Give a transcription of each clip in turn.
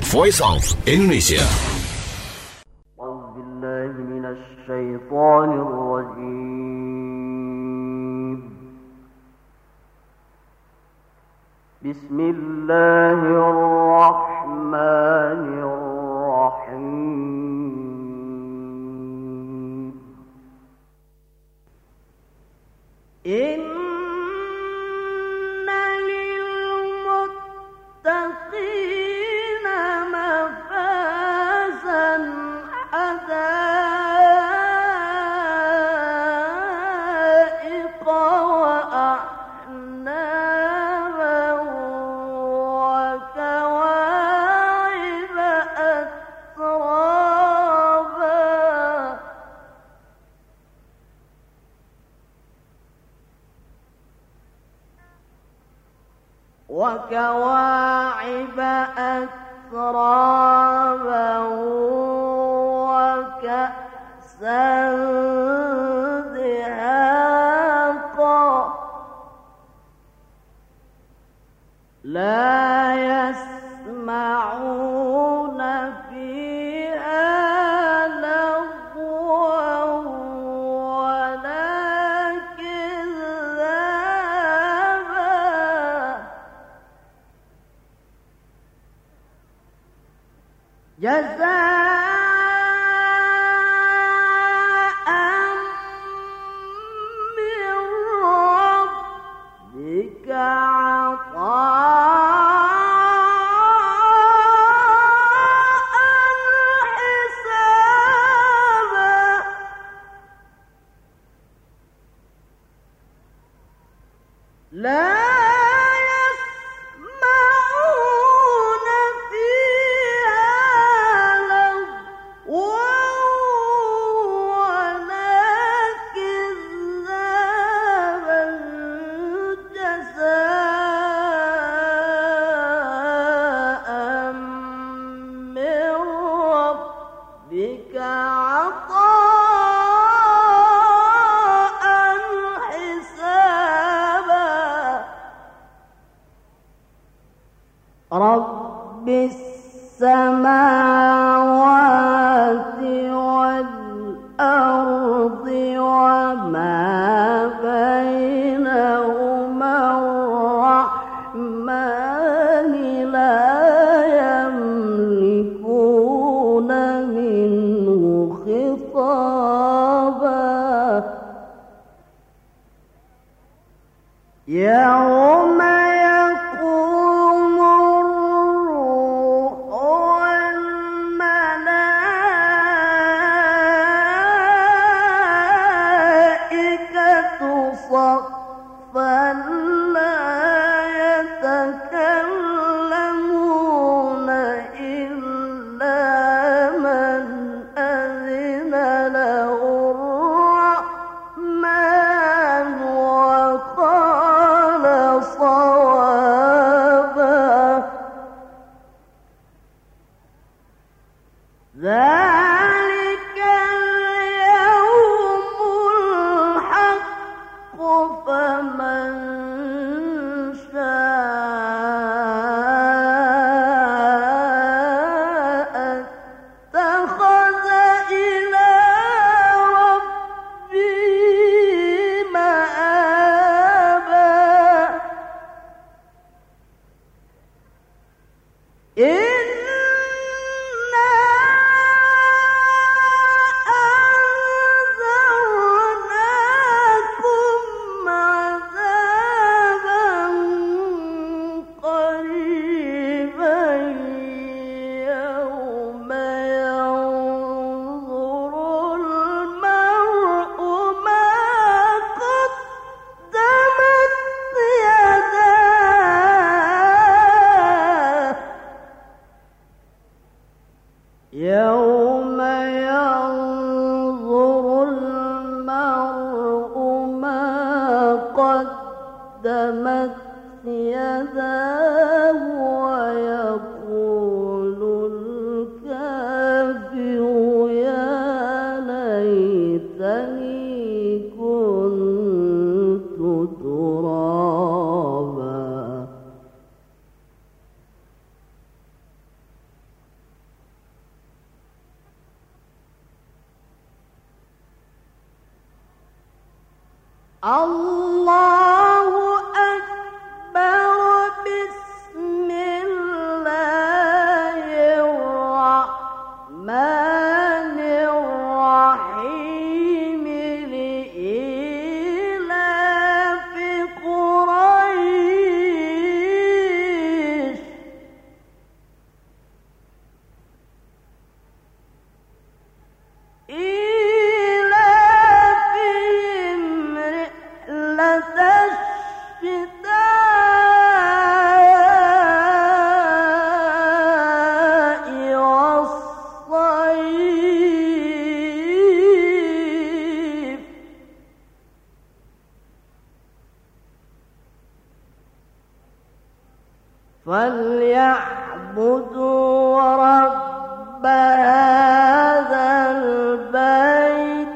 Voice of Indonesia. أعوذ بالله من الشيطان الرجيم. بسم الله الرحمن الرحيم. إن للمتقين مفازا حدائق وأعنابا وكواعب أترابا وكأسا دهاقا لا يسمعون فيها لغوا ولا كذابا جزاء من ربك عطاء حسابا لا يسمعون فيها لغوا ولا كذابا جزاء من ربك عطاء حسابا رب السماوات والأرض وما بينهما الرحمن لا يملكون منه خطابا يوم يقوم الروح والملائكة صفا لا يتكلمون إلا من أذن له الرحمن وقال صوابا ذلك اليوم الحق فمن شاء اتخذ إلى ربه مآبا إنا أنذرناكم عذابا قريبا يوم ينظر المرء ما قدمت يداه يوم ينظر المرء ما قدمت يداه ويقول الكافر يا ليتني كنت ترابا فليعبدوا رب هذا البيت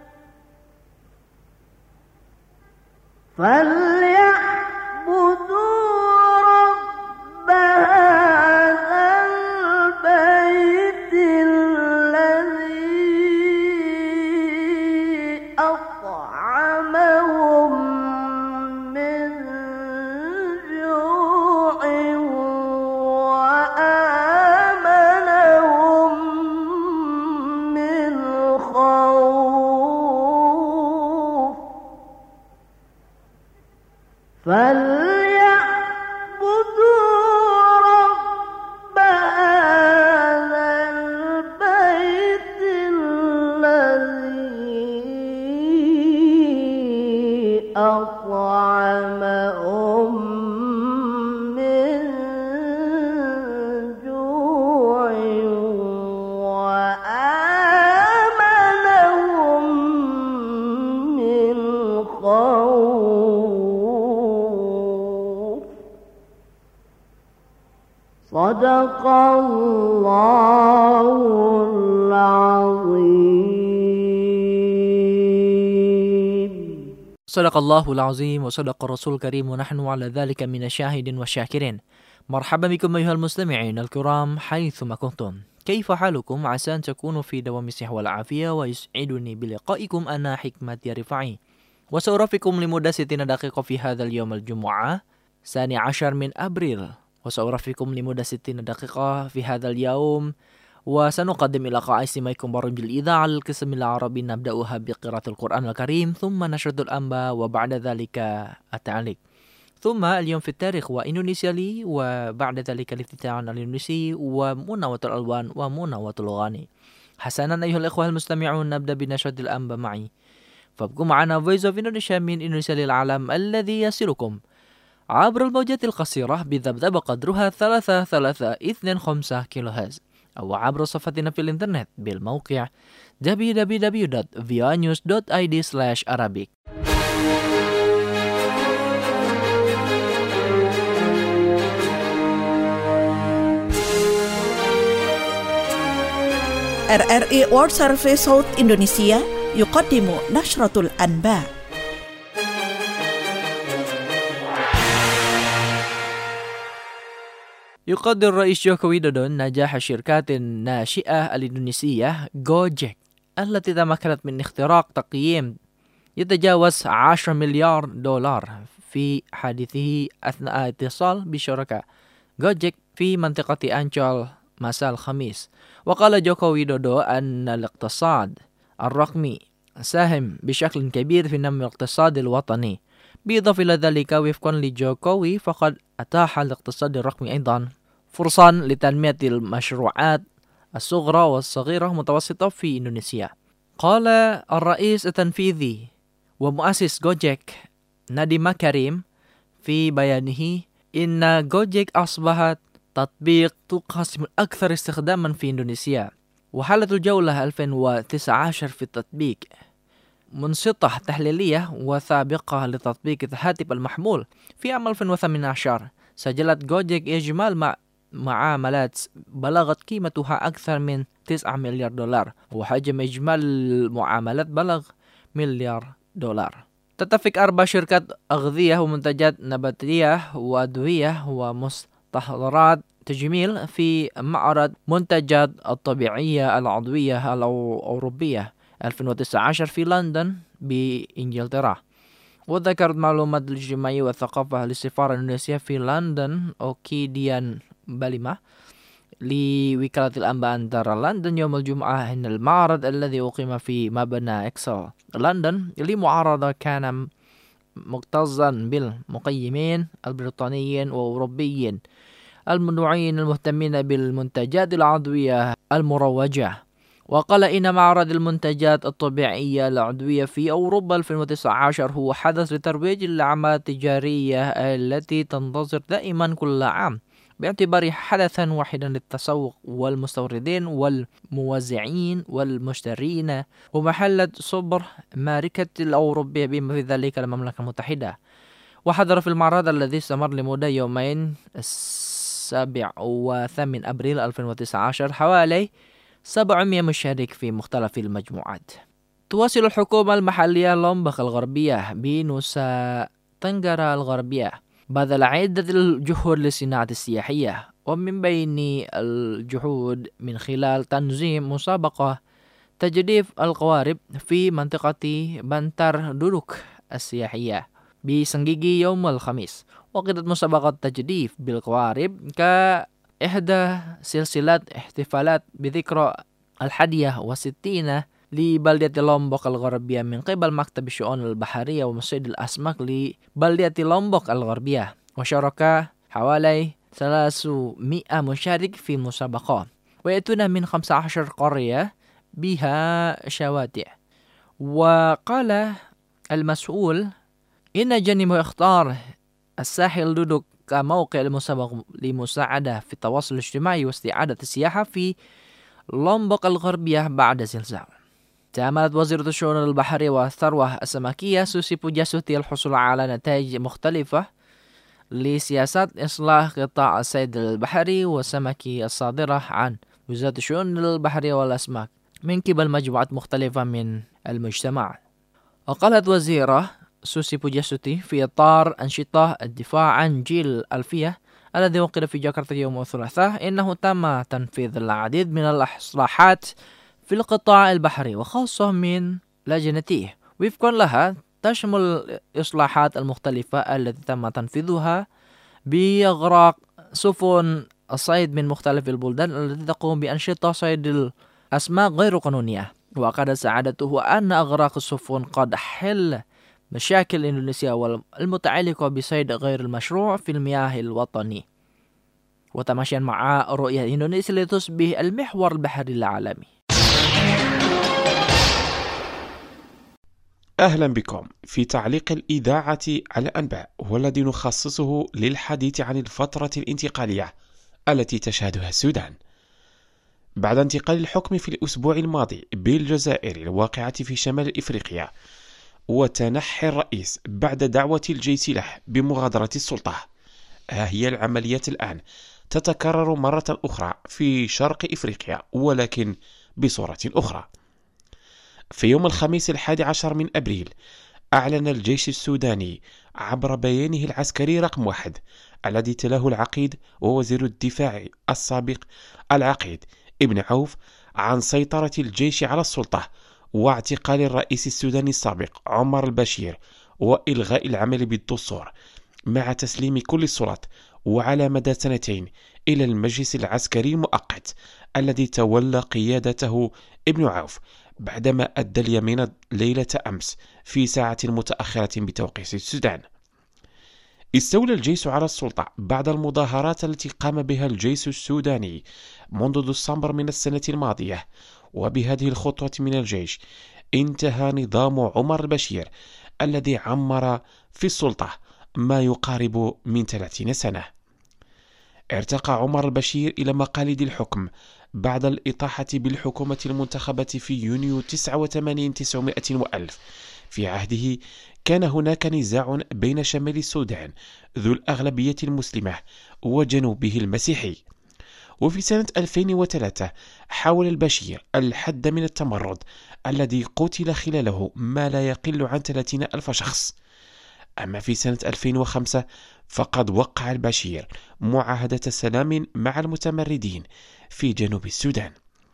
الذي أطعمهم من جوع وآمنهم من خوف فليعبدوا رب هذا البيت الذي أطعمهم من جوع وآمنهم من خوف. صدق الله العظيم. صدق الله العظيم وصدق الرسول الكريم ونحن على ذلك من الشاهد والشاكرين. مرحبا بكم أيها المستمعين الكرام حيثما كنتم. كيف حالكم؟ عسى أن تكونوا في دوام الصحة والعافية، ويسعدني بلقائكم أنا حكمة رفاعي، وسأرافقكم لمدة 60 دقيقة في هذا اليوم الجمعة 12 من أبريل، وسأرافقكم لمدة 60 دقيقة في هذا اليوم، وسنقدم لقاء استماعكم برنامج الإذاعة القسم العربي. نبدأها بقراءة القرآن الكريم، ثم نشرة الأنباء، وبعد ذلك التعليق، ثم اليوم في التاريخ وإندونيسيا لي، وبعد ذلك الافتتاح الإندونيسي ومناوة الألوان ومناوة الأغاني. حسنا أيها الإخوة المستمعون، نبدأ بنشرة الأنباء معي، فابقوا معنا Voice of Indonesia من إندونيسيا للعالم الذي يصلكم عبر الموجات القصيرة بذبذب قدرها 3325 كيلو هرتز، أو عبر صفحتنا في الإنترنت بالموقع www.vianews.id/arabic. RRI World Service صوت إندونيسيا يقدم نشرة الأنباء. يقدر الرئيس جوكو ويدودو نجاح الشركات الناشئة الإندونيسية جوجيك التي تمكنت من اختراق تقييم يتجاوز 10 مليار دولار في حديثه أثناء اتصال بشركاء جوجيك في منطقة أنشول مساء الخميس. وقال جوكو ويدودو أن الاقتصاد الرقمي ساهم بشكل كبير في نمو الاقتصاد الوطني. بالإضافة إلى ذلك، وفقا لجوكوي، فقد أتاح الاقتصاد الرقمي أيضا فرصا لتنمية المشروعات الصغرى والصغيرة والمتوسطة في إندونيسيا. قال الرئيس التنفيذي ومؤسس جوجيك ناديم كريم في بيانه إن جوجيك أصبحت تطبيق تقاسم الأكثر استخداما في إندونيسيا، وحالة الجولة 2019 في التطبيق منشطة تحليلية وسابقة لتطبيق الهاتف المحمول. في عام 2018 سجلت جوجيك إجمال معاملات بلغت قيمتها أكثر من 9 مليار دولار، وحجم إجمال المعاملات بلغ مليار دولار. تتفق 4 شركات أغذية ومنتجات نباتية وأدوية ومستحضرات تجميل في معرض منتجات الطبيعية العضوية الأوروبية 2019 في لندن بإنجلترا. وذكرت معلومات الاجتماعية والثقافة للسفارة الإندونيسية في لندن أوكيديان باليما لوكالة الأنباء أنتارا لندن يوم الجمعة أن المعرض الذي أقيم في مبنى إكسل لندن لمعارضة كان مكتظا بالمقيمين البريطانيين وأوروبيين المنوعين المهتمين بالمنتجات العضوية المروجة. وقال إن معرض المنتجات الطبيعية العضوية في أوروبا 2019 هو حدث لترويج الأعمال التجارية التي تنتظر دائما كل عام، باعتباره حدثا واحدا للتسوق والمستوردين والموزعين والمشترين ومحلة سوبر ماركت الأوروبية بما في ذلك المملكة المتحدة. وحضر في المعرض الذي استمر لمدة يومين 7 و8 أبريل 2019 حوالي 700 مشارك في مختلف المجموعات. تواصل الحكومة المحلية لومبوك الغربية بنوسا تنغرا الغربية بذل عدة الجهود للصناعة السياحية، ومن بين الجهود من خلال تنظيم مسابقة تجديف القوارب في منطقة بنتر دودوك السياحية بسنجيجي يوم الخميس. وقدت مسابقة تجديف بالقوارب كإحدى سلسلة احتفالات بذكرى 61 لبلدة لومبوك الغربية من قبل مكتب الشؤون البحرية ومصيد الأسماك لبلدة لومبوك الغربية، وشارك حوالي 300 مشارك في المسابقة، ويأتون من 15 قرية بها شواطئ. وقال المسؤول إن جنب اختار الساحل دودوك كموقع المسابقة لمساعدة في التواصل الاجتماعي واستعادة السياحة في لومبوك الغربية بعد زلزال. تأملت وزيرة الشؤون البحرية والثروة السمكية سوسي بوجاسوتي الحصول على نتائج مختلفة لسياسات إصلاح قطاع الصيد البحري والسمكي الصادرة عن وزارة الشؤون البحرية والأسماك من قبل مجموعات مختلفة من المجتمع. وقالت وزيرة سوسي بوجاسوتي في إطار أنشطة الدفاع عن جيل الألفية الذي وقع في جاكرتا يوم الثلاثاء إنه تم تنفيذ العديد من الإصلاحات في القطاع البحري وخاصة من لجنته. وفقا لها تشمل الإصلاحات المختلفة التي تم تنفيذها بإغراق سفن الصيد من مختلف البلدان التي تقوم بأنشطة صيد الأسماك غير قانونية. وقد سعادته أن إغراق السفن قد حل مشاكل إندونيسيا المتعلقة بصيد غير المشروع في المياه الوطني، وتماشيا مع رؤية إندونيسيا لتصبح المحور البحري العالمي. أهلا بكم في تعليق الإذاعة على الأنباء، والذي نخصصه للحديث عن الفترة الانتقالية التي تشهدها السودان. بعد انتقال الحكم في الأسبوع الماضي بالجزائر الواقعة في شمال إفريقيا، وتنحي الرئيس بعد دعوة الجيش له بمغادرة السلطة، هي العمليات الآن تتكرر مرة أخرى في شرق إفريقيا، ولكن بصورة أخرى. في يوم الخميس 11 من أبريل أعلن الجيش السوداني عبر بيانه العسكري رقم 1 الذي تلاه العقيد ووزير الدفاع السابق العقيد ابن عوف عن سيطرة الجيش على السلطة واعتقال الرئيس السوداني السابق عمر البشير وإلغاء العمل بالدستور، مع تسليم كل السلطات وعلى مدى 2 إلى المجلس العسكري المؤقت الذي تولى قيادته ابن عوف بعدما أدى اليمين ليلة أمس في ساعة متأخرة بتوقيت السودان. استولى الجيش على السلطة بعد المظاهرات التي قام بها الجيش السوداني منذ ديسمبر من السنة الماضية، وبهذه الخطوة من الجيش انتهى نظام عمر البشير الذي عمر في السلطة ما يقارب من 30 سنة. ارتقى عمر البشير إلى مقاليد الحكم بعد الإطاحة بالحكومة المنتخبة في يونيو 89 900 وألف. في عهده كان هناك نزاع بين شمال السودان ذو الأغلبية المسلمة وجنوبه المسيحي. وفي سنة 2003 حاول البشير الحد من التمرد الذي قتل خلاله ما لا يقل عن 30,000 شخص. أما في سنة 2005 فقد وقع البشير معاهدة سلام مع المتمردين في جنوب السودان.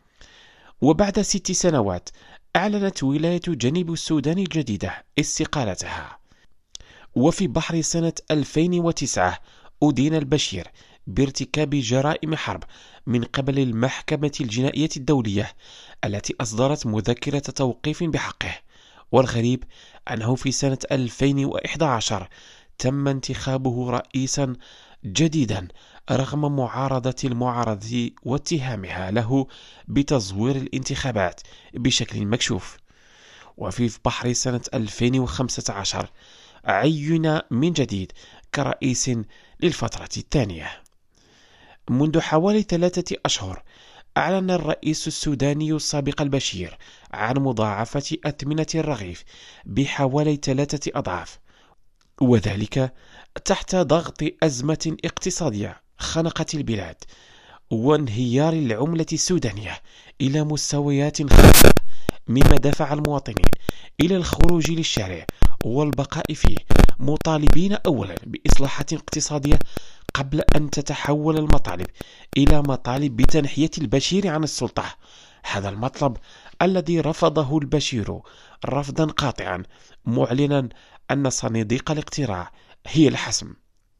وبعد 6 سنوات أعلنت ولاية جنوب السودان الجديدة استقالتها. وفي بحر سنة 2009 أدين البشير بارتكاب جرائم حرب من قبل المحكمة الجنائية الدولية التي أصدرت مذكرة توقيف بحقه. والغريب أنه في سنة 2011 تم انتخابه رئيسا جديدا رغم معارضة المعارضة واتهامها له بتزوير الانتخابات بشكل مكشوف. وفي بحر سنة 2015 عين من جديد كرئيس للفترة الثانية. منذ حوالي 3 أشهر أعلن الرئيس السوداني السابق البشير عن مضاعفة أثمنة الرغيف بحوالي 3 أضعاف، وذلك تحت ضغط أزمة اقتصادية خنقت البلاد وانهيار العملة السودانية إلى مستويات خاصة، مما دفع المواطنين إلى الخروج للشارع والبقاء فيه، مطالبين أولا بإصلاحات اقتصادية قبل أن تتحول المطالب إلى مطالب بتنحية البشير عن السلطة. هذا المطلب الذي رفضه البشير رفضا قاطعا، معلنا أن صناديق الاقتراع هي الحسم.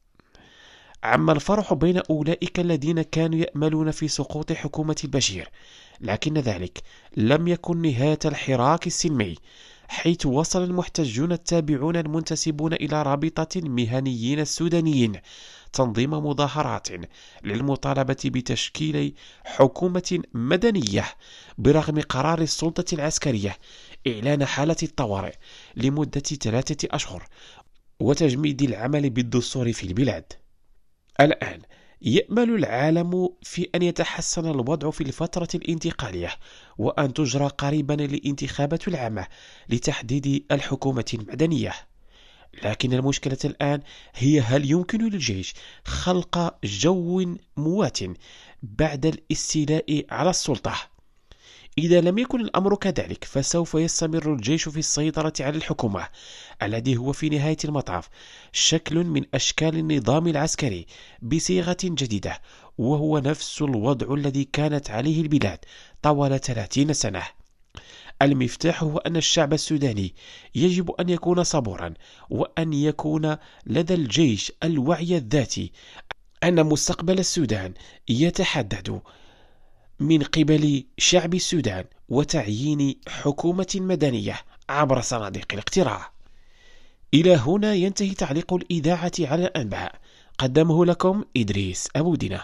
عم الفرح بين أولئك الذين كانوا يأملون في سقوط حكومة البشير، لكن ذلك لم يكن نهاية الحراك السلمي، حيث وصل المحتجون التابعون المنتسبون إلى رابطة المهنيين السودانيين تنظيم مظاهرات للمطالبة بتشكيل حكومة مدنية برغم قرار السلطة العسكرية إعلان حالة الطوارئ لمدة 3 أشهر وتجميد العمل بالدستور في البلاد. الآن يأمل العالم في أن يتحسن الوضع في الفترة الانتقالية وأن تجرى قريبا الانتخابات العامة لتحديد الحكومة المدنية. لكن المشكلة الآن هي هل يمكن للجيش خلق جو موات بعد الاستيلاء على السلطة؟ إذا لم يكن الأمر كذلك فسوف يستمر الجيش في السيطرة على الحكومة، الذي هو في نهاية المطاف شكل من أشكال النظام العسكري بصيغة جديدة، وهو نفس الوضع الذي كانت عليه البلاد طوال 30 سنة. المفتاح هو أن الشعب السوداني يجب أن يكون صبورا، وأن يكون لدى الجيش الوعي الذاتي أن مستقبل السودان يتحدد من قبل شعب السودان وتعيين حكومة مدنية عبر صناديق الاقتراع. إلى هنا ينتهي تعليق الإذاعة على الأنباء، قدمه لكم إدريس أبو دينة.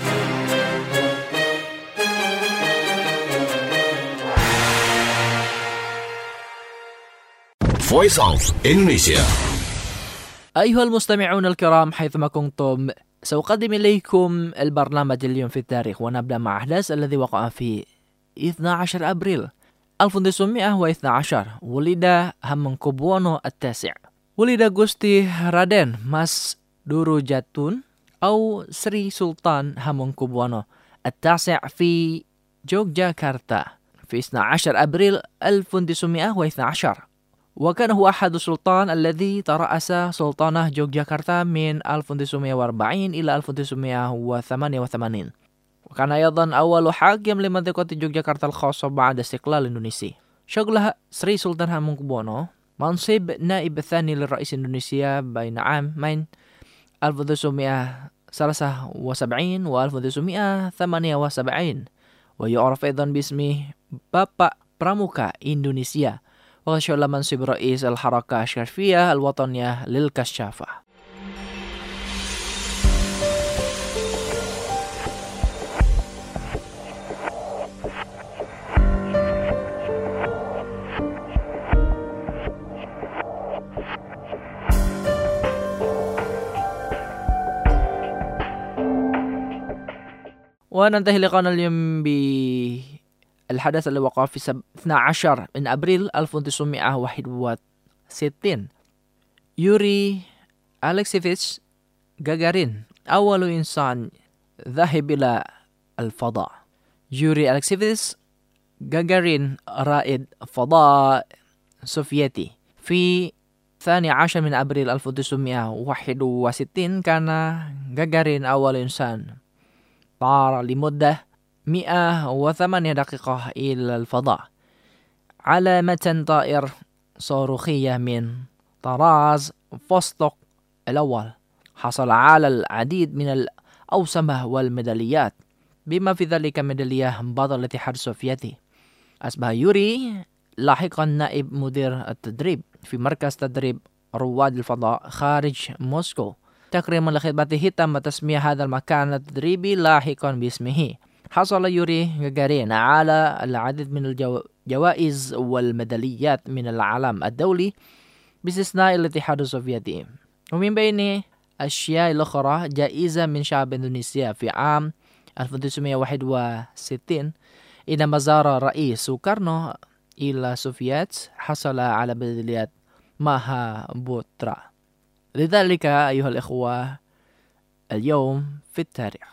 Voice of Indonesia. أيها المستمعون الكرام حيثما كنتم، سأقدم إليكم البرنامج اليوم في التاريخ، ونبدأ مع أحداث الذي وقع في 12 أبريل 1912. ولد همengkubuwono التاسع. ولد Gusti Raden Mas Durujatun أو سري سلطان همengkubuwono التاسع في يوغياكرتا في 12 أبريل 1912. وكان هو أحد السلطان الذي ترأس سلطنة يوغياكرتا من 1940 إلى 1988. وكان أيضا أول حاكم لمنطقة يوغياكرتا الخاصة بعد استقلال إندونيسيا. شغل سري سلطان همengkubuwono منصب نائب الثاني للرئيس إندونيسيا بين عامين 1973 و 1978، ويعرف أيضا باسمه بابا براموكا إندونيسيا، وشغل منصب رئيس الحركة الشرفية الوطنية للكشافة. وننتهي لقاءنا اليوم بالحدث اللي وقع في 12 من أبريل 1961. يوري أليكسييفيتش غاغارين أول إنسان ذهب إلى الفضاء. يوري أليكسييفيتش غاغارين رائد فضاء سوفيتي في 12 من أبريل 1961. كان غاغارين أول إنسان طار لمدة 108 دقيقة إلى الفضاء على متن طائرة صاروخية من طراز فوستوك الأول. حصل على العديد من الأوسمة والميداليات، بما في ذلك ميدالية بطل الاتحاد السوفيتي. أصبح يوري لاحقا نائب مدير التدريب في مركز تدريب رواد الفضاء خارج موسكو. تكريما لخدمته تم تسمية هذا المكان التدريبي لاحقا باسمه. حصل يوري غاغارين على العديد من الجوائز والميداليات من العالم الدولي باستثناء الاتحاد السوفيتي. ومن بين الأشياء الأخرى جائزة من شعب إندونيسيا في عام 1961 عندما زار الرئيس سوكارنو إلى السوفيات، حصل على ميدالية ماها بوترا. لذلك أيها الإخوة اليوم في التاريخ.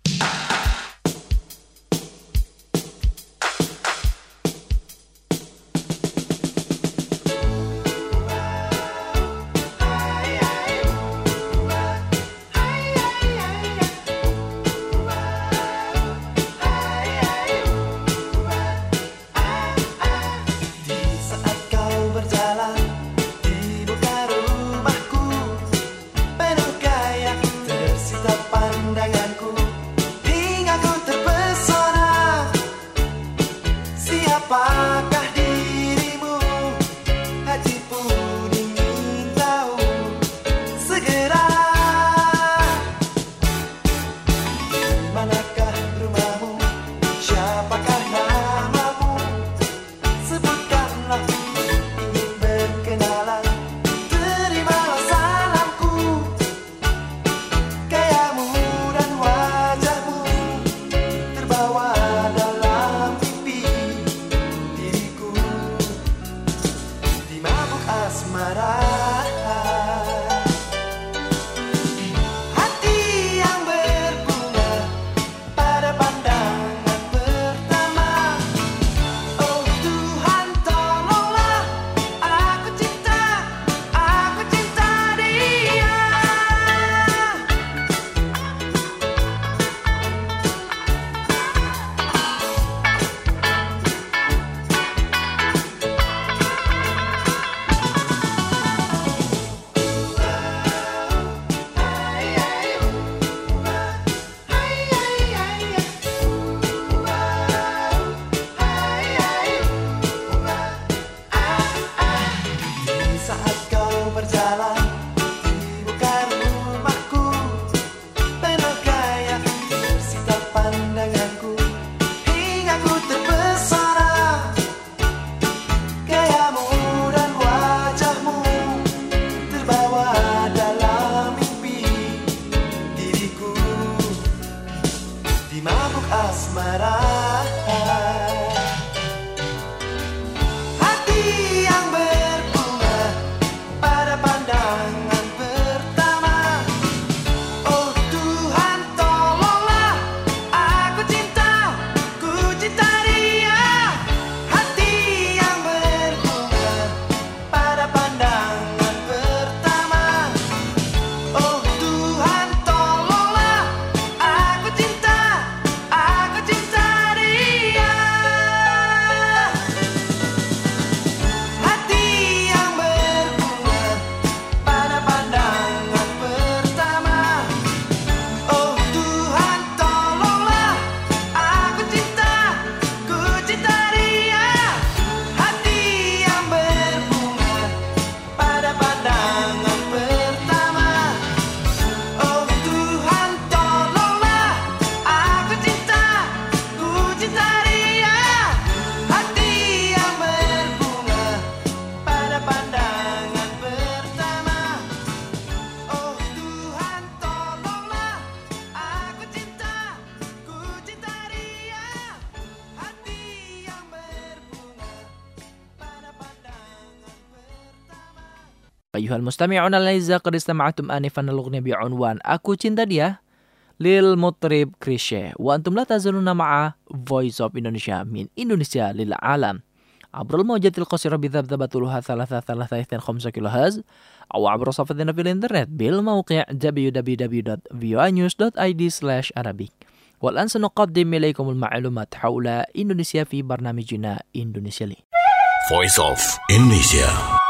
Apakah dirimu hati pun ingin tahu segera manakah rumahmu, siapakah namamu, sebutkanlah ingin berkenalan, terimalah salamku, gayamu dan wajahmu terbawa dalam mimpi diriku di mabuk asmara. Hati yang berbunga pada pandangan pertama. Oh Tuhan tolonglah, aku cinta dia. Saat kau berjalan di bukan rumahku, penuh gaya tersita pandanganku, hingga ku terpesona, gayamu dan wajahmu terbawa dalam mimpi diriku di mabuk asmara. Hati yang berbunga pada pandangan pertama. Oh Tuhan tolonglah, aku cinta dia. Hati yang berbunga pada pandangan pertama. Oh Tuhan tolonglah, aku cinta dia. Hati yang berbunga pada pandangan pertama. Oh Tuhan tolonglah, aku cinta dia. Hati yang berbunga pada pandangan pertama. Oh Tuhan tolonglah, aku cinta dia. Hati yang berbunga pada pandangan pertama. Oh Tuhan tolonglah, aku cinta dia. Hati yang berbunga pada pandangan pertama. أيها المستمعون الأعزاء، قد استمعتم آنفا الأغنية بعنوان أكو cinta dia للمطرب كريشيه، وأنتم لا تزالون مع Voice of Indonesia من إندونيسيا للعالم عبر الموجات القصيرة بذبذبة طولها 3.5 كيلو هرتز، أو عبر صفحتنا في الإنترنت بالموقع www.voanews.id/arabic. والآن سنقدم إليكم المعلومات حول إندونيسيا في برنامجنا إندونيسيا لي. Voice of Indonesia.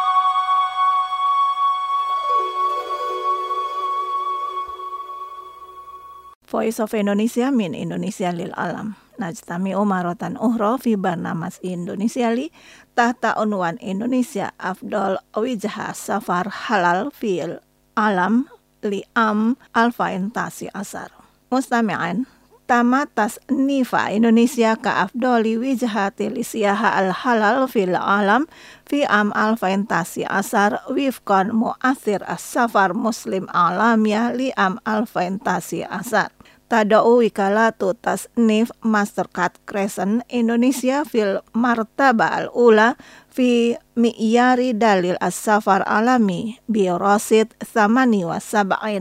Voice of Indonesia min Indonesia lil alam. Najtami'u maratan ukhra fi barnamas Indonesia li tahta unwan Indonesia afdal wijha safar halal fil alam li am alfain tasi asar. Mustami'an tama tasnifa Indonesia ka afdali wijhatil siyaha al halal fil alam fi am alfain tasi asar wifqan mu'athir as-safar muslim alamiyah li am alfain tasi asar. Tada'u wikalatu tasnif Mastercard Crescent Indonesia fil martaba al-ula fi mi'yari dalil as-safar alami bi rasid 78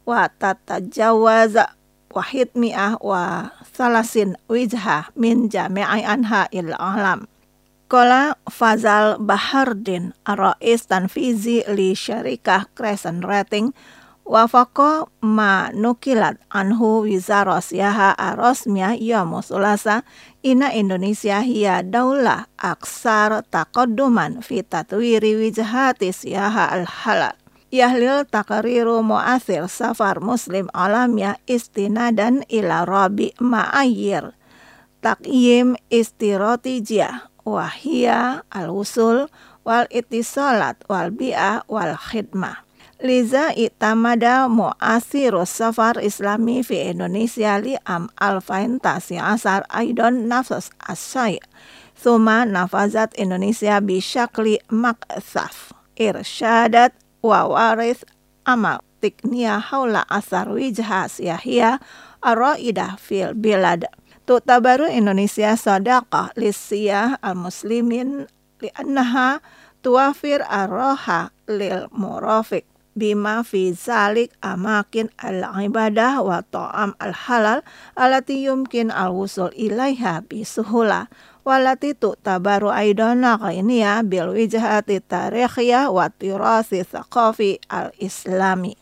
wa tatajawaza wahid mi'ah wa salasin wijhah min jami'i anha'il alam. Qala Fazal Bahardin Rais Tanfizi li Syarikah Crescent Rating wafaqa ma nukilat anhu wizara siyaha arosmiyah yaum sulasa inna Indonesia hiya daulah aksar taqadduman fi tatwiri wijhati siyaha al-halal. Yahlil takriru mu'athir safar muslim alamiyah istinadan ila rabi ma'ayir taqyim istiratijiyah wahia al-wusul wal ittisalat wal bi'ah wal khidmah. Liza itamada mu'asirus safar islami fi Indonesia li am alfain tasi asar aidon nafas asyai. Thuma nafazat Indonesia bisyakli maksaf irsyadat wa warith amal tikniya haula asar wijha siyahiyah araidah fil bilad. Tu'tabaru Indonesia sadaqah lisiyah al-muslimin li'annaha tuwafir arroha lil murafiq bima fi zalik amakin al-ibadah wa ta'am al-halal alati yumkin al-wusul ilaiha bisuhula walati tu'tabaru aidana ghainiya bil wijhati tarikhiyah wa tirasi thaqafi al-islami.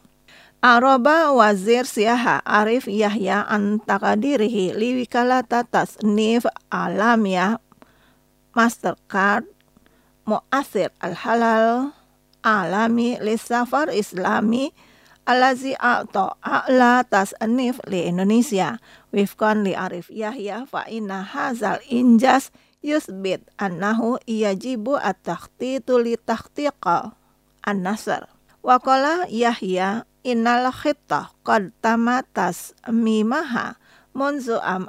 Araba Wazir Siyaha Arif Yahya an takadirihi liwikalata tasnif alamiyah Mastercard mu'athir al-halal alami lisafar islami alazi a'la tasnif li Indonesia wifkan li Arif Yahya fa inna hazal injas yusbit annahu yajibu at-takhtitu li takhtiqa an-nasr wa qala Yahya innal khittah qad tamatas mimaha munzu am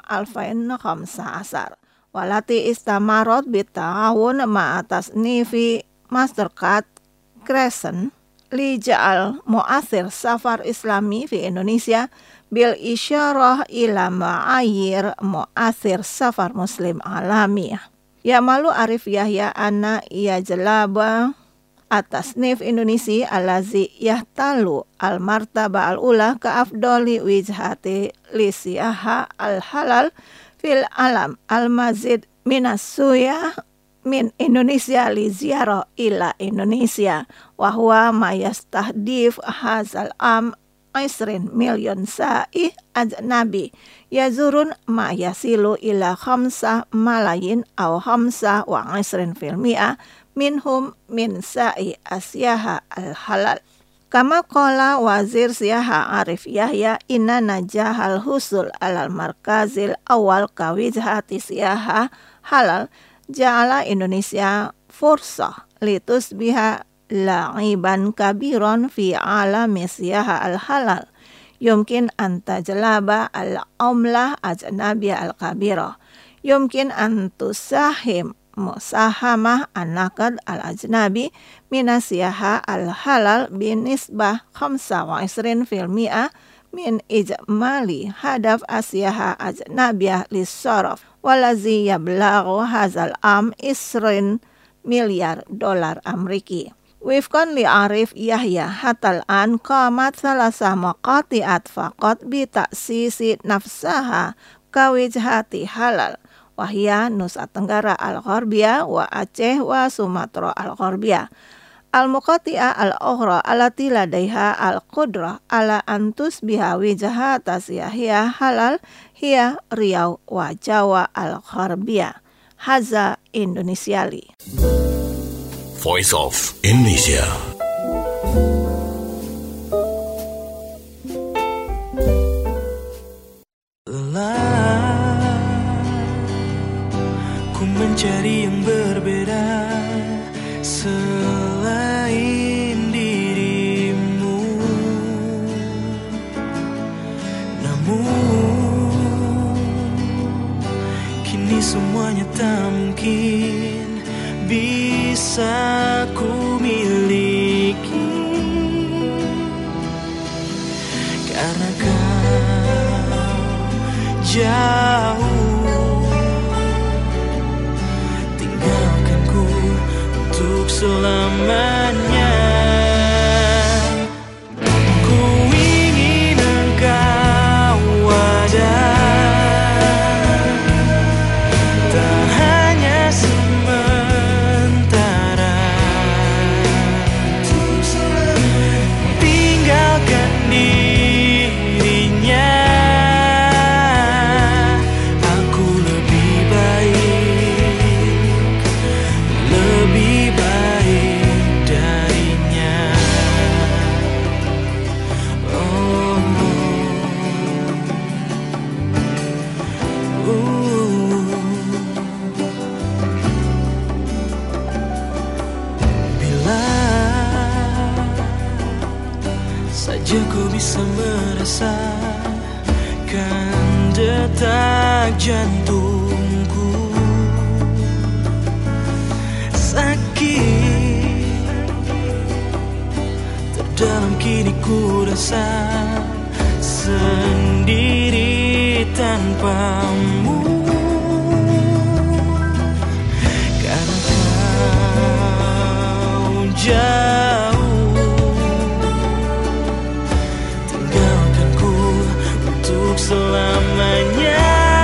2015 walati istamarot bita'awun ma'atas nifi Mastercard Crescent li ja'al mu'athir safar islami fi Indonesia bil isyarah ila ma'ayir mu'athir safar muslim alamiah. Ya malu Arif Yahya anna iya jelaba atas nif Indonesia alazi yahtalu al-martaba al-ula ka afdoli wijhati lisiyaha al-halal fil alam al-mazid minas suyah min Indonesia li ziarah ila Indonesia wa huwa ma yastahdif hazal am 20 milyon sa'i ajnabi yazurun ma yasilu ila 5 malayin aw 25% minhum min sa'i asyaha al-halal. Kama qala Wazir Siyaha Arif Yahya inna najahal husul alal markazil awal kawijhati siyaha halal ja'ala Indonesia fursa litus biha la'iban kabiron fi alami siyaha al-halal yumkin an tajlaba al-umlah ajnabiyah al-kabira yumkin an tusahim musahamah an-nakad al-ajnabi minasiyaha al-halal binisbah 25% min ijmali hadaf asyaha ajnabiyah lis-saraf walazi yablaghu hazal am 20 miliar dolar Ameriki. Wifkan li Arif Yahya hatal an qamat salasa maqati'at faqat bi ta'sisi nafsaha kawijhati halal wahya Nusa Tenggara al-Gharbiyah wa Aceh wa Sumatera al-Gharbiyah. Al-muqati'ah al-ukhra alati ladaiha al-qudrah ala antus biha wijah tasiyahiyah halal hiya Riau wa Jawa al-Gharbiyah. Haza Indonesiali. Voice of Indonesia. Lelah ku mencari yang berbeda selain dirimu, namun kini semuanya tak mungkin bisa ku miliki karena kau jauh, tinggalkanku untuk selamanya. Ku ingin bisa merasakan detak jantungku sakit terdalam, kini ku rasa sendiri tanpamu. Karena kau jauh, tinggalkan ku untuk selamanya.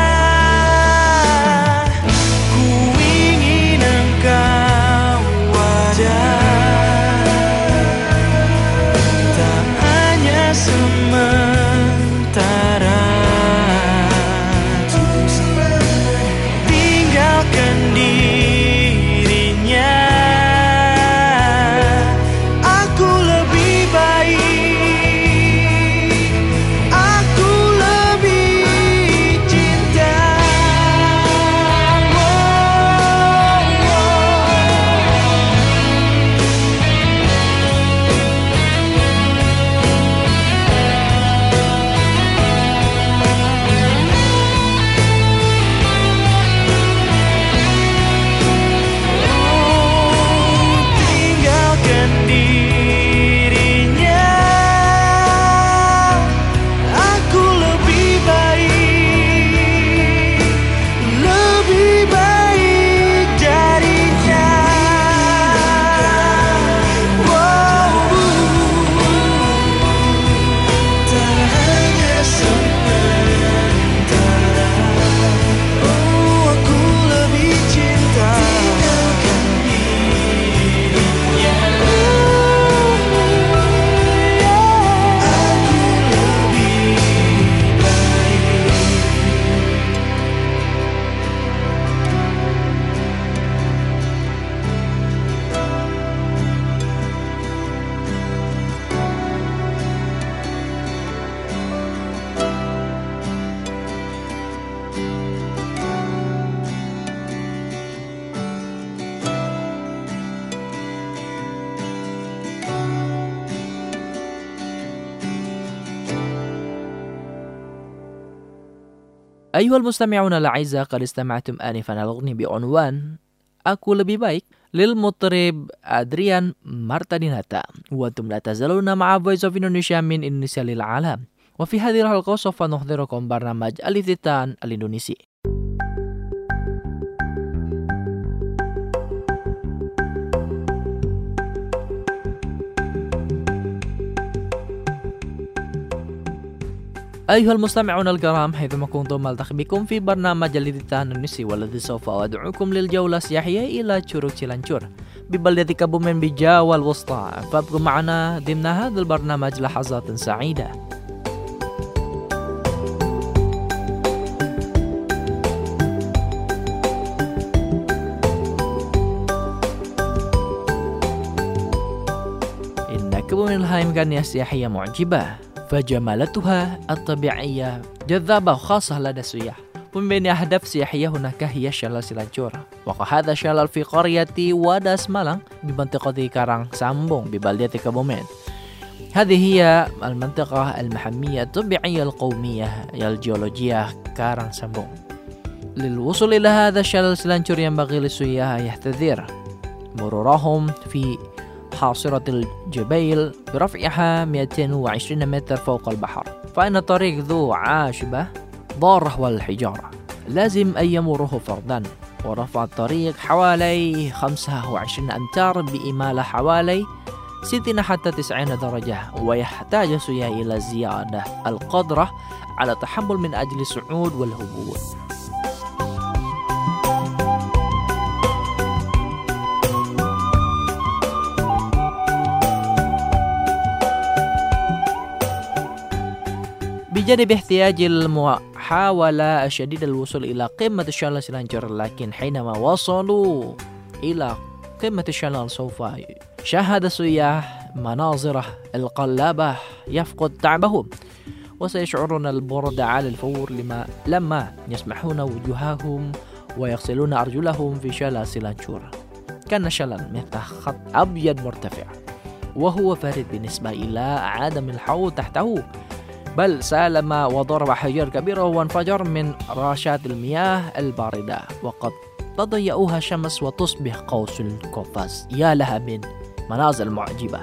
Ku ingin engkau ada, tak hanya sementara. Tinggalkan dirinya, aku lebih baik, aku lebih cinta. Tinggalkan dirinya, aku lebih baik darinya. Tak hanya sementara, aku lebih cinta. Tinggalkan dirinya, aku lebih baik. أيها المستمعون الأعزاء، قد استمعتم آنفا على الأغنية بعنوان أكو لبي بايك للمطرب أدريان مارتينيتا. وأنتم لا تزالون مع Voice of Indonesia من إندونيسيا للعالم. وفي هذه الحلقة سوف نحضركم برنامج الافتتان الإندونيسي. أيها المستمعون الكرام، حيثما كنتم ألتقي بكم في برنامج الافتتان الإندونيسي، والذي سوف أدعوكم للجولة السياحية إلى Curug Cilancur ببلدة كابومين بجاوة الوسطى. فابقوا معنا ضمن هذا البرنامج لحظات سعيدة. إن كابومين لها إمكانية سياحية معجبة، فجمالتها الطبيعية جذابة وخاصة لدى السياح. ومن بين أهداف سياحية هناك هي شلال سيلانشور، وقع هذا الشلال في قرية وداس مالang بمنطقة كارang سامبونغ ببلدة كابومين. هذه هي المنطقة المحمية الطبيعية القومية الجيولوجية كارang سامبونغ. للوصول إلى هذا الشلال سيلانشور ينبغي للسياح يحتذر مرورهم في حاصرة الجبيل برفعها 220 متر فوق البحر، فإن الطريق ذو عاشبة ضارة والحجارة لازم أن يمره فردا، ورفع الطريق حوالي 25 أمتار بإمالة حوالي 60 حتى 90 درجة، ويحتاج السياح إلى زيادة القدرة على التحمل من أجل الصعود والهبوط. بجانب احتياج المحاولة الشديدة للوصول إلى قمة الشلال سيلانشور، لكن حينما وصلوا إلى قمة الشلال سوف شاهد السياح مناظر القلابة يفقد تعبهم، وسيشعرون البرد على الفور لما يسمحون وجوههم ويغسلون أرجلهم في شلال سيلانشور. كان الشلال مثل خط أبيض مرتفع، وهو فارد بالنسبة إلى عدم الحوض تحته، بل سالم وضرب حجر كبيرة وانفجر من راشات المياه الباردة، وقد تضيئها الشمس وتصبح قوس القفز. يا لها من مناظر معجبة.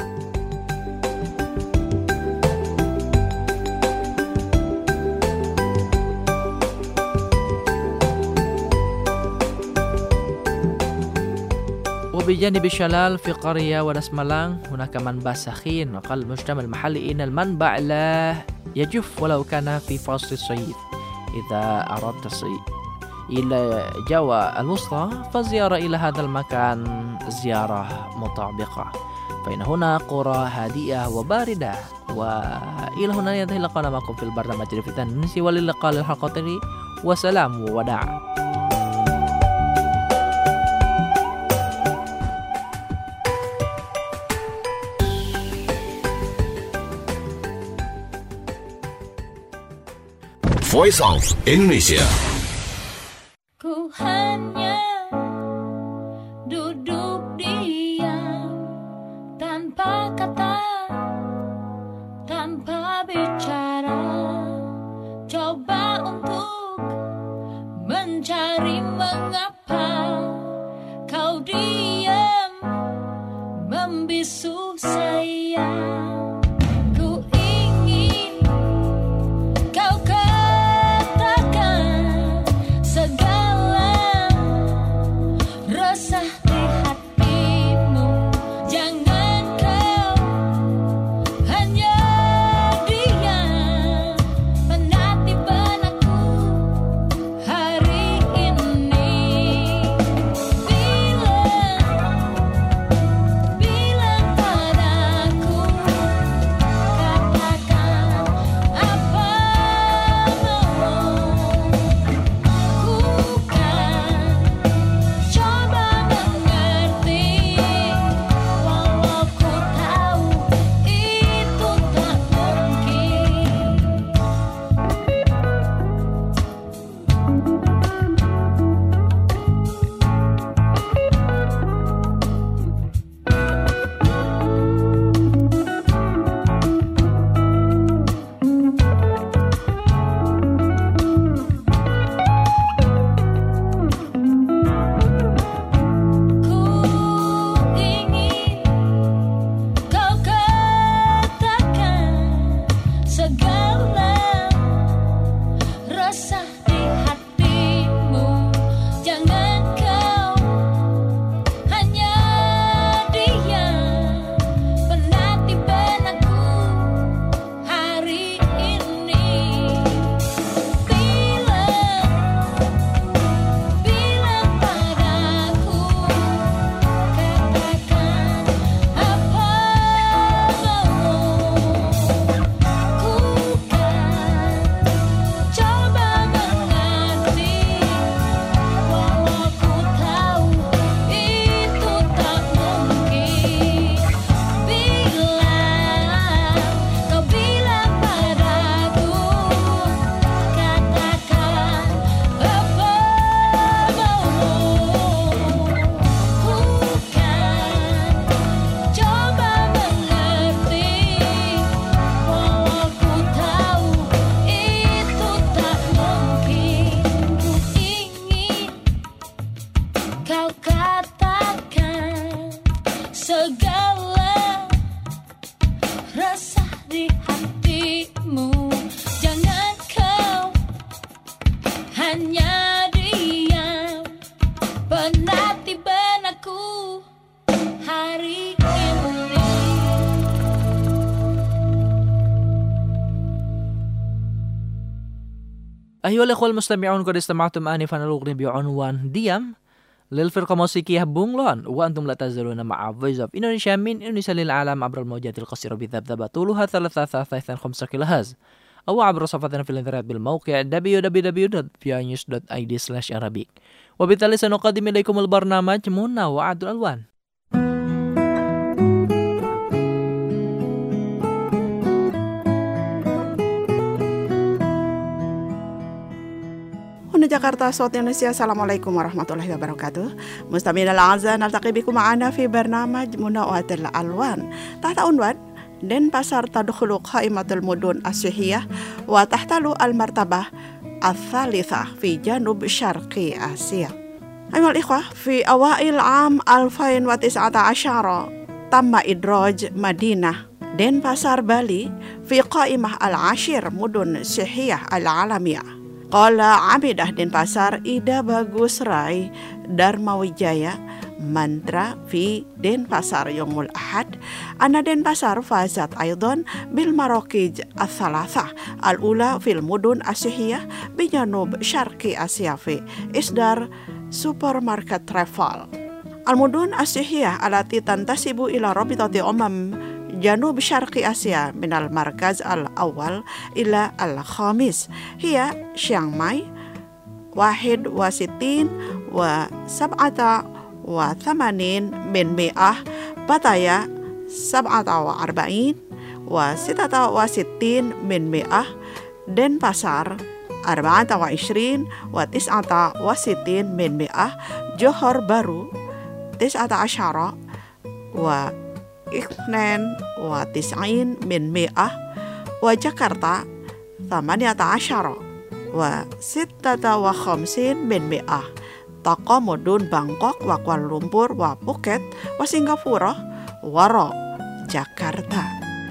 وبجانب الشلال في قرية ونس ملان هناك منبع سخين، وقال المجتمع المحلي إن المنبع لا يجف ولو كان في فصل الصيف. إذا أردت إلى جوا الوسطى فالزيارة إلى هذا المكان زيارة مطابقة، فإن هنا قرى هادئة وباردة. وإلى هنا ينتهي لقاءنا معكم في البرنامج رفيقان الإندونيسي، وللقاء للحلقة ini وسلام ووداع. Voice of Indonesia. Ku hanya duduk diam tanpa kata, tanpa bicara, coba untuk mencari mengapa kau diam membisu saya. أيها الأخوة المستمعون، قد استمعتم آنفا الأغنية بعنوان ديام للفرقة الموسيقية بونغلون، وأنتم لا تزالون مع Voice of Indonesia من إندونيسيا للعالم عبر الموجات القصيرة بذبذبة طولها 3.5 كيلوهرتز، أو عبر صفحتنا في الإنترنت بالموقع www.vianews.id/arabic. وبالتالي سنقدم إليكم البرنامج منى وعد الألوان. هنا جاكرتا صوت إندونيسيا. السلام عليكم ورحمة الله وبركاته. مستمعينا الأعزاء، نلتقي بكم معنا في برنامج منوعات الألوان تحت عنوان دنباسار تدخل قائمة المدن السياحية وتحتل المرتبة الثالثة في جنوب شرق آسيا. أيها الإخوة، في أوائل عام 2019 تم إدراج مدينة دنباسار بالي في قائمة العاشر مدن سياحية العالمية. قال عميدة دنباسار إيدا باغوس راي دارماwijaya mantra في دنباسار يوم الأحد أن دنباسار فازت أيضا بالمراكز الثلاثة الأولى في المدن السياحية بجنوب شرق آسيا في إصدار سوبر ماركت ترافل. المدن السياحية التي تنتسب إلى رابطة جنوب شرق آسيا من المركز الأول إلى الخامس هي شيانغماي 81.87%، باتايا 47.66%، دنباسار 24.69%، جوهر بارو 19.92%، وجاكرتا 18.56%. Toko mudun Bangkok, Kuala Lumpur, Phuket, Singapura, waro Jakarta.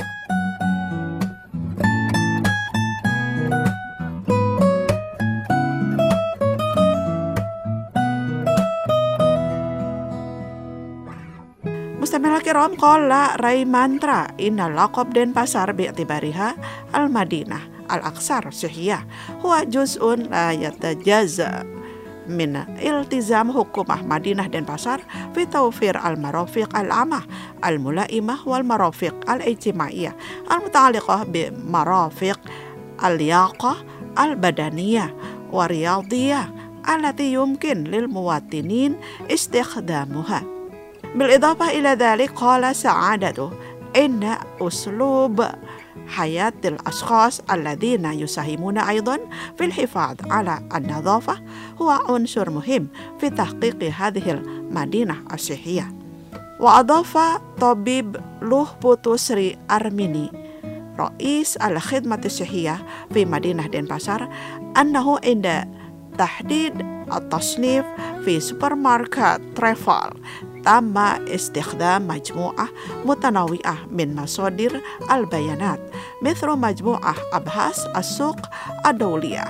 مستمعينا الكرام، قال راي مانترا إن لقب دنباسار باعتبارها المدينة الأكثر سياحية هو جزء لا يتجزأ من التزام حكومة مدينة دنباسار في توفير المرافق العامة الملائمة والمرافق الاجتماعية المتعلقة بمرافق اللياقة البدنية والرياضية التي يمكن للمواطنين استخدامها. بالإضافة إلى ذلك، قال سعادته إن أسلوب حياة الأشخاص الذين يساهمون أيضا في الحفاظ على النظافة هو عنصر مهم في تحقيق هذه المدينة السياحية. وأضاف طبيب لوه بوتوسري أرميني رئيس الخدمة السياحية في مدينة دنباسار أنه عند تحديد التصنيف في سوبر ماركت ترافل تم استخدام مجموعة متنوعة من مصادر البيانات مثل مجموعة أبحاث السوق الدولية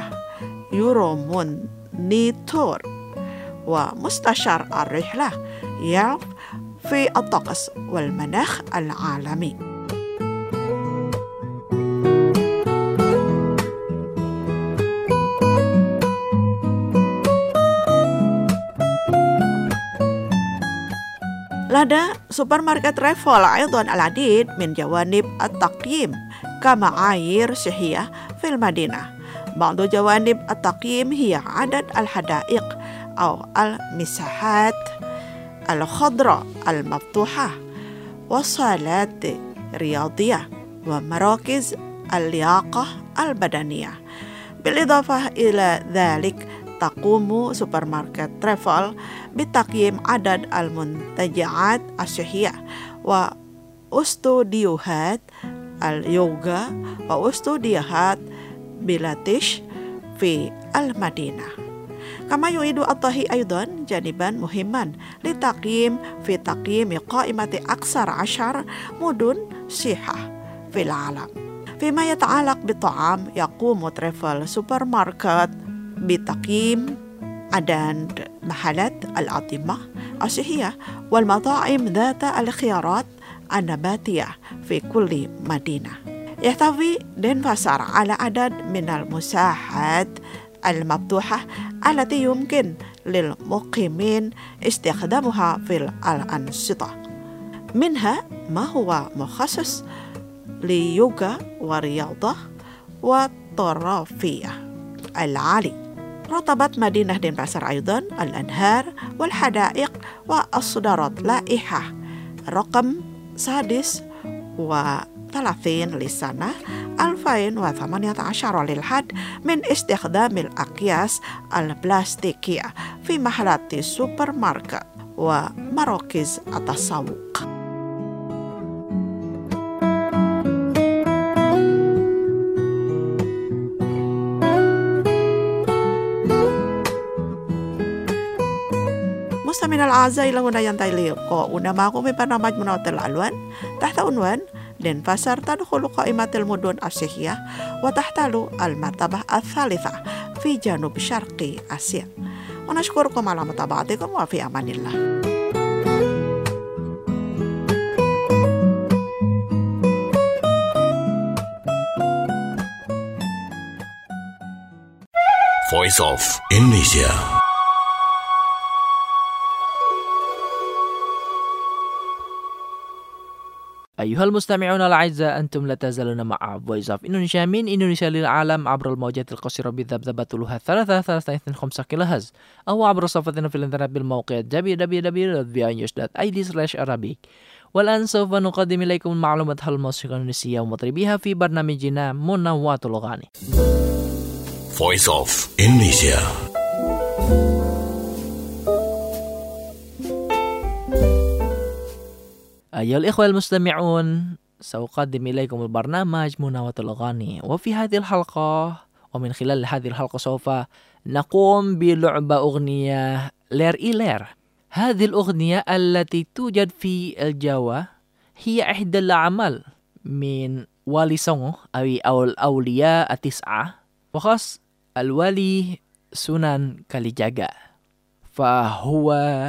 يورومونيتور ومستشار الرحلة يلف في الطقس والمناخ العالمي. لدى سوبر ماركت ترافل أيضا العديد من جوانب التقييم كمعايير سياحية في المدينة. بعض جوانب التقييم هي عدد الحدائق أو المساحات الخضراء المفتوحة وصالات رياضية ومراكز اللياقة البدنية. بالإضافة إلى ذلك، تقوم سوبر ماركت ترافل بتقييم عدد المنتجعات الصحية واستوديوهات اليوغا واستوديوهات بيلاتيش في المدينة. كما يعيد الطهي أيضا جانبا مهما لتقييم في تقييم قائمة أكثر 10 مدن سياحة في العالم. فيما يتعلق بالطعام، يقوم ترافل سوبر ماركت بتقييم عدد محلات الأطعمة الصحية والمطاعم ذات الخيارات النباتية في كل مدينة. يحتوي دنباسار على عدد من المساحات المفتوحة التي يمكن للمقيمين استخدامها في الأنشطة، منها ما هو مخصص ليوغا ورياضة وترفيه العالي. رتبت مدينة دنباسار أيضا الأنهار والحدائق وأصدرت لائحة رقم 6 30 للسنة 2018 للحد من استخدام الأكياس البلاستيكية في محلات السوبر ماركت ومراكز التسوق. مستمعينا الأعزاء، إلى هنا ينتهي لقاؤنا معكم في برنامج منوعات الألوان تحت عنوان دنباسار تدخل قائمة المدن السياحية وتحتل المرتبة الثالثة في جنوب شرق آسيا. ونشكركم على متابعتكم وفي أمان الله. Voice of Indonesia. أيها المستمعون الأعزاء، أنتم لا تزالون مع Voice of Indonesia من إندونيسيا للعالم عبر الموجات القصيرة بذبذبة طولها 3.5 كيلوهرتز أو عبر صفحتنا في الإنترنت بالموقع www.vianews.id/arabic. والآن سوف نقدم إليكم معلومات حول الموسيقى الإندونيسية ومطربيها في برنامجنا منوعات الأغاني. Voice of Indonesia. أيها الإخوة المستمعون، سأقدم إليكم البرنامج منوعات الأغاني، وفي هذه الحلقة ومن خلال هذه الحلقة سوف نقوم بلعب أغنية لير إي لير. هذه الأغنية التي توجد في الجاوا هي إحدى الأعمال من والي سونغ أو الأولياء التسعة، وخاص الوالي سنان كاليجاغا، فهو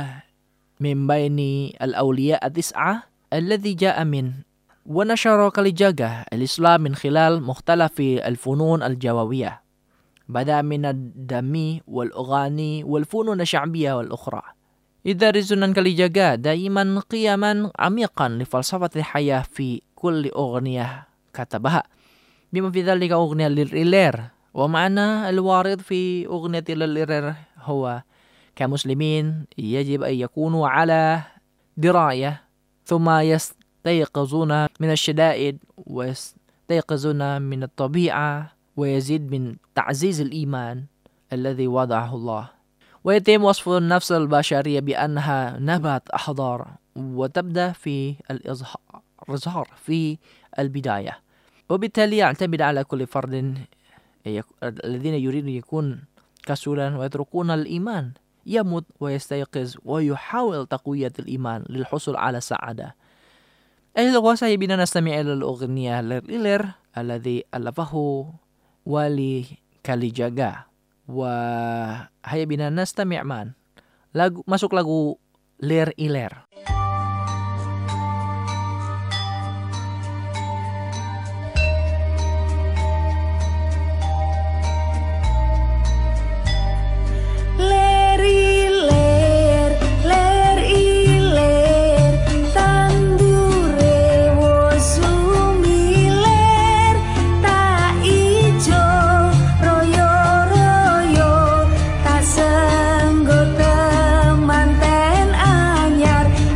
من بين الأولياء التسعة الذي جاء من ونشر كاليجاغا الإسلام من خلال مختلف الفنون الجواوية، بدأ من الدمي والأغاني والفنون الشعبية والأخرى. يدرس سنان كاليجاغا دائما قيما عميقا لفلسفة الحياة في كل أغنية كتبها، بما في ذلك أغنية لير، ومعنى الوارد في أغنية لير هو كمسلمين يجب أن يكونوا على دراية، ثم يستيقظون من الشدائد ويستيقظون من الطبيعة، ويزيد من تعزيز الإيمان الذي وضعه الله. ويتم وصف النفس البشرية بأنها نبات أخضر، وتبدأ في الإظهار في البداية، وبالتالي يعتمد على كل فرد الذين يريدون يكون كسولا ويتركون الإيمان يموت ويستيقظ ويحاول تقوية الإيمان للحصول على السعادة. أيها الأخوة، بنا نستمع إلى الأغنية لير الذي ألفه والي كاليجاغا، وهيا بنا نستمع معا. Masuk lagu Ler I Ler. Temanten anyar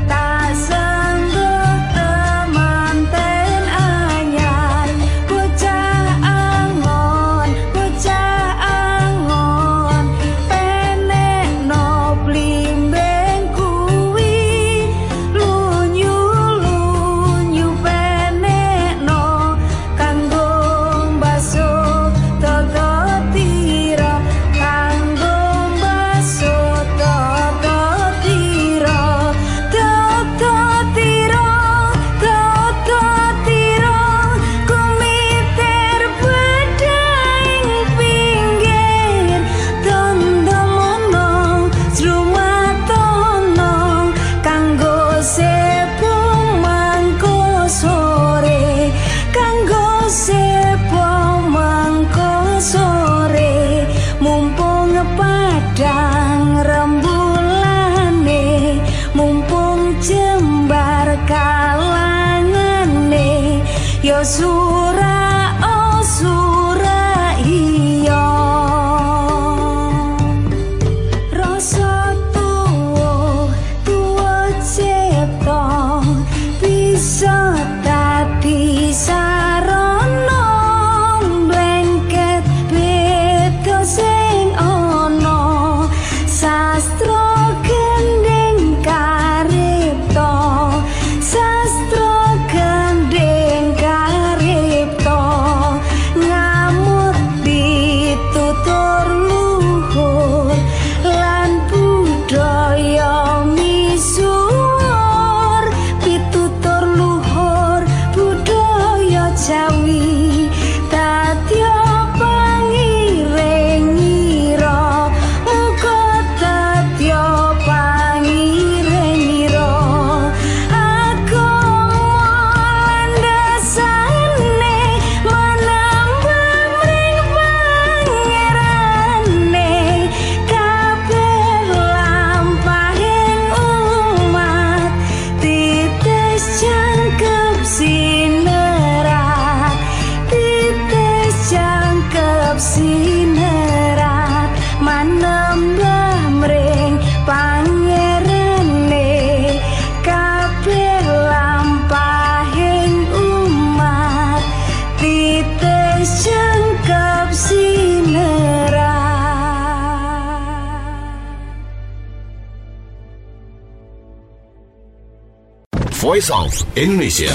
Voice of Indonesia.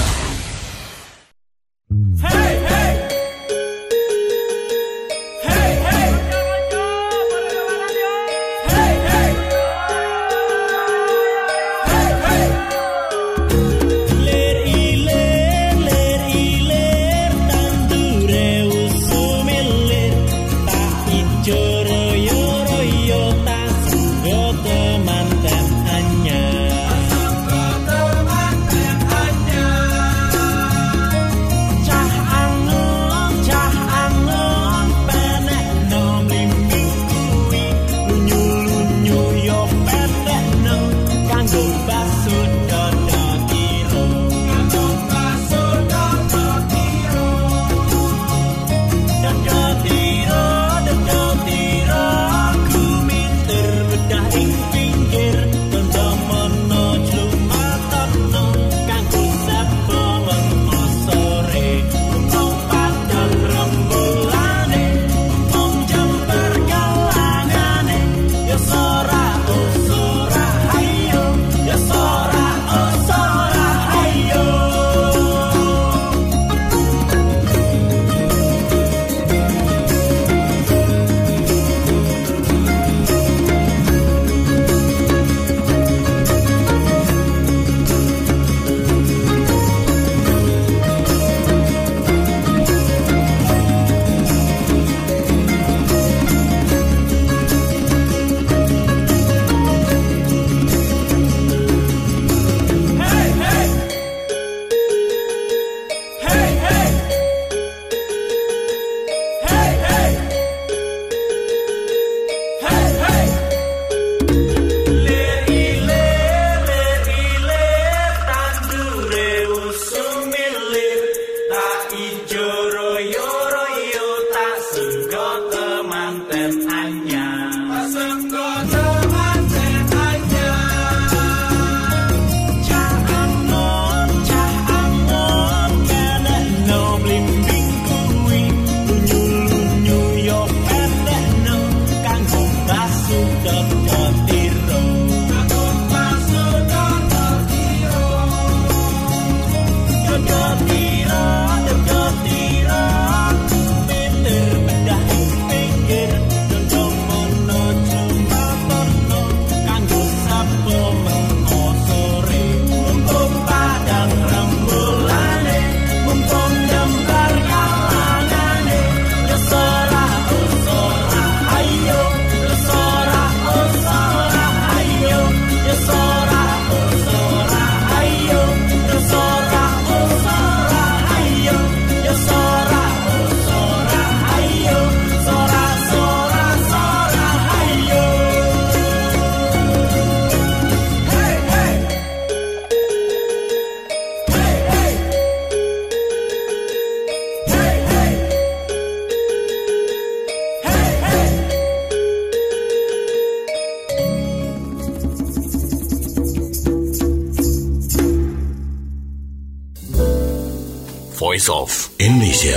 Voice of Indonesia.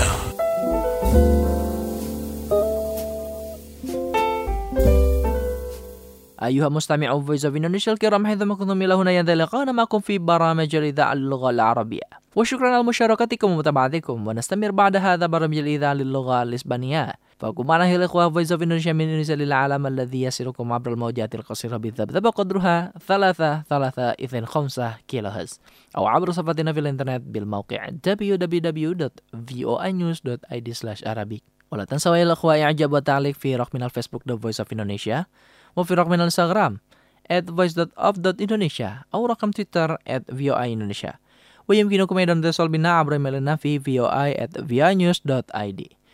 أيها مستمعو Voice of Indonesia الكرام، حيثما كنتم إلى هنا ينطلقون معكم في برامج الإذاعة للغة العربية، وشكرا على مشاركتكم ومتابعتكم. ونستمر بعد هذا برنامج الإذاعة للغة الإسبانية. فأكون معنا هي الإخوة Voice of Indonesia من إندونيسيا للعالم الذي يصلكم عبر الموجات القصيرة بالذبذبة قدرها 325 كيلو هرتز، أو عبر صفحتنا في الإنترنت بالموقع www.voinews.id/arabic. ولا تنسوا يا الأخوة إعجاب وتعليق في رقمنا الفيسبوك The Voice of Indonesia، وفي رقمنا الانستغرام @voice.of.indonesia، أو رقم تويتر @voiindonesia. ويمكنكم أيضا الاتصال بنا عبر إيميلنا في voi@voinews.id.